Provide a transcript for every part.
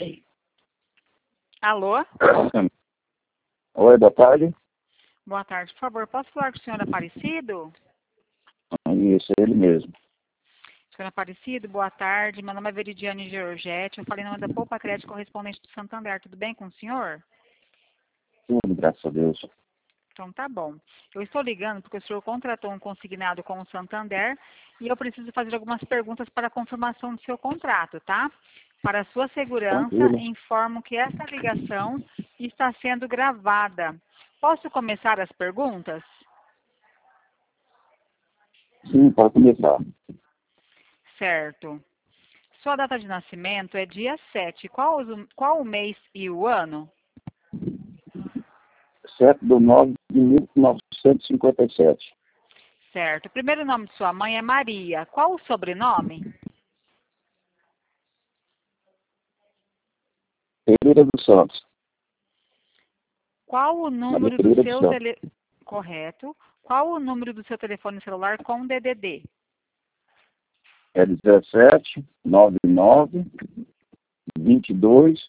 Alô? Oi, boa tarde. Boa tarde, por favor. Posso falar com o senhor Aparecido? Isso, ele mesmo. Senhor Aparecido, boa tarde. Meu nome é Veridiane Georgette. Eu falei em nome da Poupa Crédito, correspondente do Santander. Tudo bem com o senhor? Tudo, graças a Deus. Então tá bom. Eu estou ligando porque o senhor contratou um consignado com o Santander e eu preciso fazer algumas perguntas para a confirmação do seu contrato, tá? Para a sua segurança, Tranquilo. informo que essa ligação está sendo gravada. Posso começar as perguntas? Sim, pode começar. Certo. Sua data de nascimento é dia 7. Qual o mês e o ano? 7/9/1957. Certo. O primeiro nome de sua mãe é Maria. Qual o sobrenome? Pereira dos Santos. Qual o número do Pereira dos seu Santos. Correto. Qual o número do seu telefone celular com DDD? É 17 99 22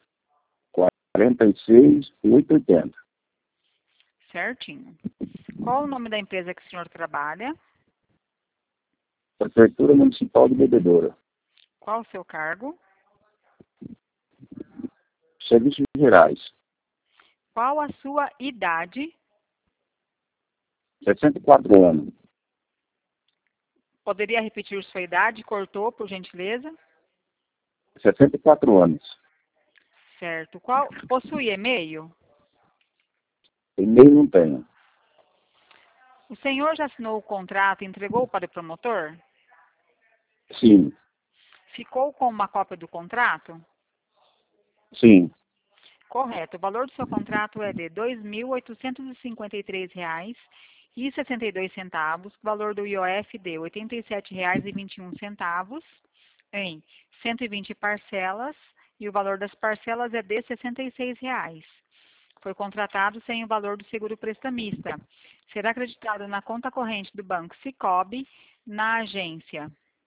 46 880. Certinho. Qual o nome da empresa que o senhor trabalha? Prefeitura Municipal de Bebedouro. Qual o seu cargo? Serviços Gerais. Qual a sua idade? 64 anos. Poderia repetir sua idade? Cortou, por gentileza? 64 anos. Certo. Possui e-mail? E-mail não tenho. O senhor já assinou o contrato e entregou para o promotor? Sim. Ficou com uma cópia do contrato? Sim. Correto. O valor do seu contrato é de R$ 2.853,62. O valor do IOF de R$ 87,21 em 120 parcelas e o valor das parcelas é de R$ 66. Foi contratado sem o valor do seguro prestamista. Será acreditado na conta corrente do Banco Sicoob, na agência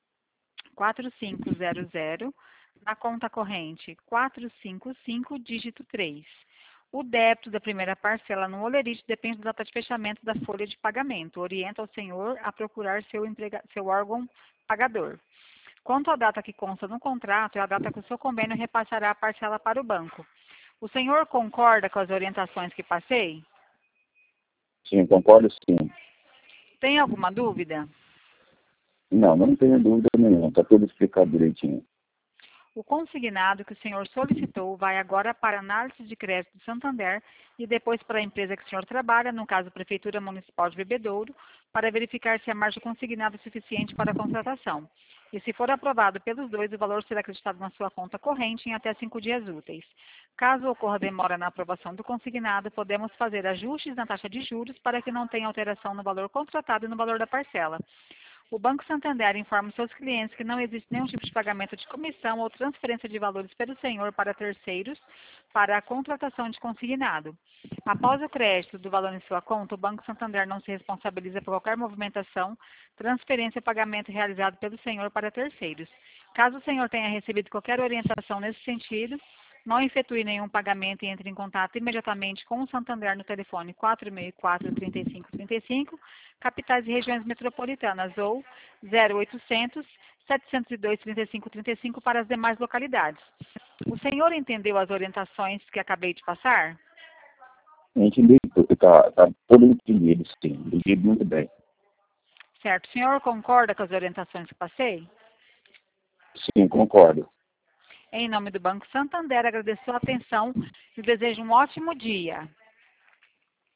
4500, na conta corrente 455, dígito 3. O débito da primeira parcela no holerite depende da data de fechamento da folha de pagamento. Orienta o senhor a procurar seu órgão pagador. Quanto à data que consta no contrato, é a data que o seu convênio repassará a parcela para o banco. O senhor concorda com as orientações que passei? Sim, concordo sim. Tem alguma dúvida? Não tenho dúvida nenhuma. Está tudo explicado direitinho. O consignado que o senhor solicitou vai agora para a análise de crédito do Santander e depois para a empresa que o senhor trabalha, no caso Prefeitura Municipal de Bebedouro, para verificar se a margem consignada é suficiente para a contratação. E se for aprovado pelos dois, o valor será acreditado na sua conta corrente em até 5 dias úteis. Caso ocorra demora na aprovação do consignado, podemos fazer ajustes na taxa de juros para que não tenha alteração no valor contratado e no valor da parcela. O Banco Santander informa os seus clientes que não existe nenhum tipo de pagamento de comissão ou transferência de valores pelo senhor para terceiros para a contratação de consignado. Após o crédito do valor em sua conta, o Banco Santander não se responsabiliza por qualquer movimentação, transferência ou pagamento realizado pelo senhor para terceiros. Caso o senhor tenha recebido qualquer orientação nesse sentido, não efetue nenhum pagamento e entre em contato imediatamente com o Santander no telefone 464-3535, capitais e regiões metropolitanas, ou 0800 702 3535 para as demais localidades. O senhor entendeu as orientações que acabei de passar? Entendi, tá tudo entendido, sim. Entendi muito bem. Certo. O senhor concorda com as orientações que passei? Sim, concordo. Em nome do Banco Santander, agradeço a sua atenção e desejo um ótimo dia.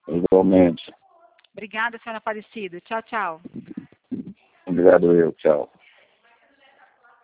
Igualmente. Obrigada, senhora Aparecido. Tchau, tchau. Obrigado, tchau.